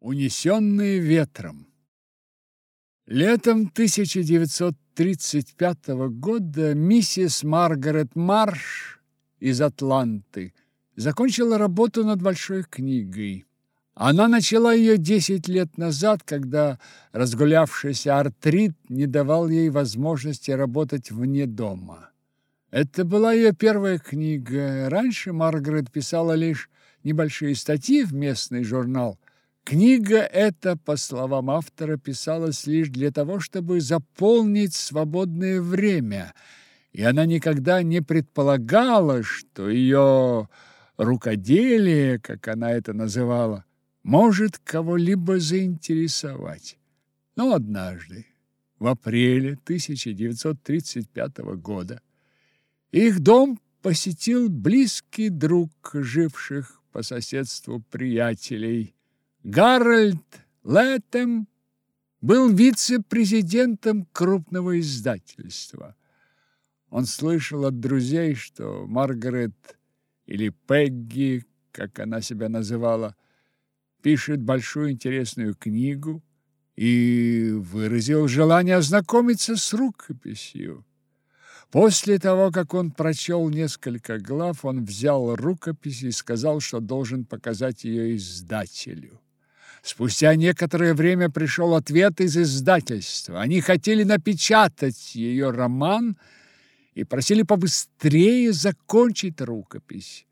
Унесенные ветром. Летом 1935 года миссис Маргарет Марш из Атланты закончила работу над большой книгой. Она начала ее 10 лет назад, когда разгулявшийся артрит не давал ей возможности работать вне дома. Это была ее первая книга. Раньше Маргарет писала лишь небольшие статьи в местный журнал. Книга эта, по словам автора, писалась лишь для того, чтобы заполнить свободное время, и она никогда не предполагала, что ее рукоделие, как она это называла, может кого-либо заинтересовать. Но однажды, в апреле 1935 года, их дом посетил близкий друг живших по соседству приятелей. Гарольд Лэттем был вице-президентом крупного издательства. Он слышал от друзей, что Маргарет, или Пегги, как она себя называла, пишет большую интересную книгу и выразил желание ознакомиться с рукописью. После того, как он прочел несколько глав, он взял рукопись и сказал, что должен показать ее издателю. Спустя некоторое время пришел ответ из издательства. Они хотели напечатать ее роман и просили побыстрее закончить рукопись.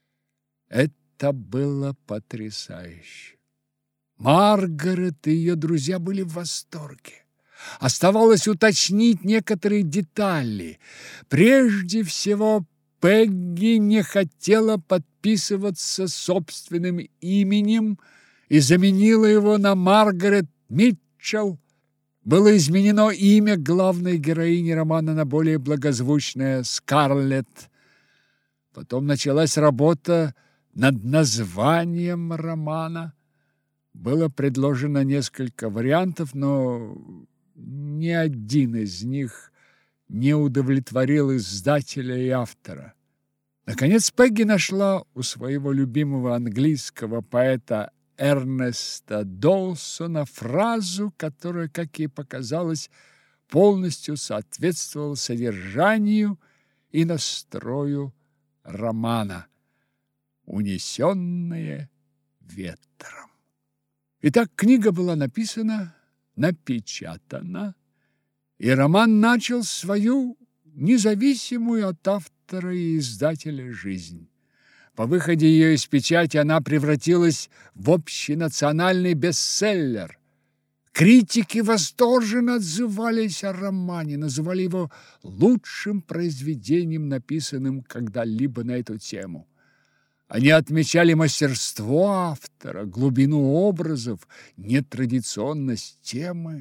Это было потрясающе. Маргарет и ее друзья были в восторге. Оставалось уточнить некоторые детали. Прежде всего, Пегги не хотела подписываться собственным именем и заменила его на Маргарет Митчелл. Было изменено имя главной героини романа на более благозвучное Скарлетт. Потом началась работа над названием романа. Было предложено несколько вариантов, но ни один из них не удовлетворил издателя и автора. Наконец Пегги нашла у своего любимого английского поэта Эрнеста Доусона фразу, которая, как ей показалось, полностью соответствовала содержанию и настрою романа «Унесенные ветром». Итак, книга была написана, напечатана, и роман начал свою независимую от автора и издателя жизнь. По выходе ее из печати она превратилась в общенациональный бестселлер. Критики восторженно отзывались о романе, называли его лучшим произведением, написанным когда-либо на эту тему. Они отмечали мастерство автора, глубину образов, нетрадиционность темы.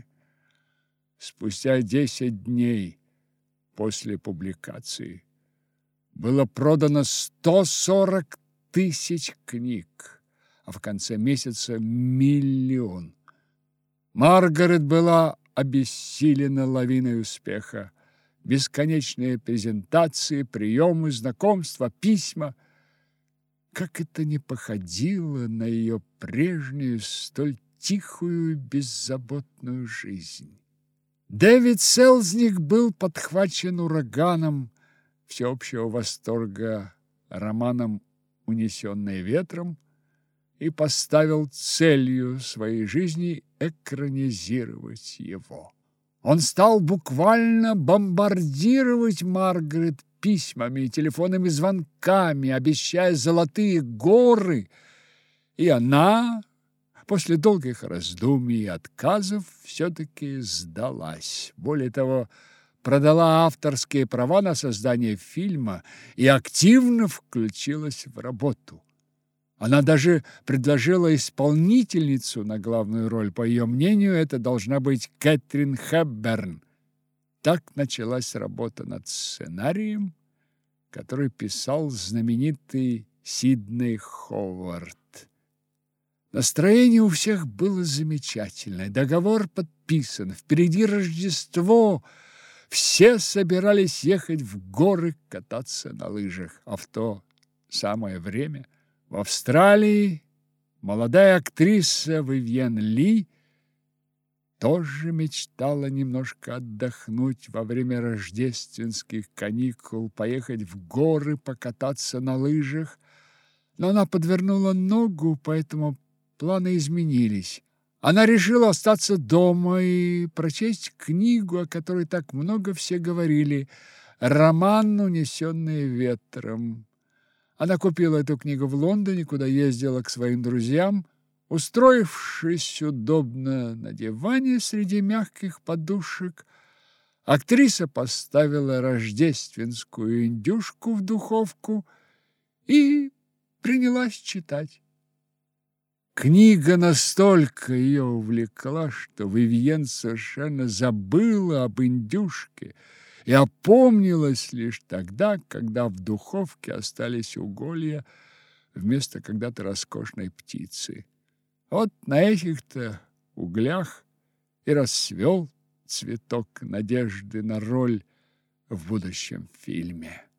Спустя 10 дней после публикации было продано 140 тысяч книг, а в конце месяца 1 миллион. Маргарет была обессилена лавиной успеха. Бесконечные презентации, приемы, знакомства, письма. Как это не походило на ее прежнюю, столь тихую и беззаботную жизнь. Дэвид Селзник был подхвачен ураганом всеобщего восторга романом «Унесенные ветром» и поставил целью своей жизни экранизировать его. Он стал буквально бомбардировать Маргарет письмами и телефонными звонками, обещая золотые горы, и она, после долгих раздумий и отказов, все-таки сдалась. Более того, продала авторские права на создание фильма и активно включилась в работу. Она даже предложила исполнительницу на главную роль. По ее мнению, это должна быть Кэтрин Хепберн. Так началась работа над сценарием, который писал знаменитый Сидней Ховард. Настроение у всех было замечательное. Договор подписан. Впереди Рождество. Все собирались ехать в горы кататься на лыжах. А в то самое время в Австралии Молодая актриса Вивьен Ли тоже мечтала немножко отдохнуть во время рождественских каникул, поехать в горы, покататься на лыжах, но она подвернула ногу, поэтому планы изменились. Она решила остаться дома и прочесть книгу, о которой так много все говорили, роман «Унесенные ветром». Она купила эту книгу в Лондоне, куда ездила к своим друзьям. Устроившись удобно на диване среди мягких подушек, актриса поставила рождественскую индюшку в духовку и принялась читать. Книга настолько ее увлекла, что Вивьен совершенно забыла об индюшке и опомнилась лишь тогда, когда в духовке остались уголья вместо когда-то роскошной птицы. Вот на этих-то углях и расцвел цветок надежды на роль в будущем фильме.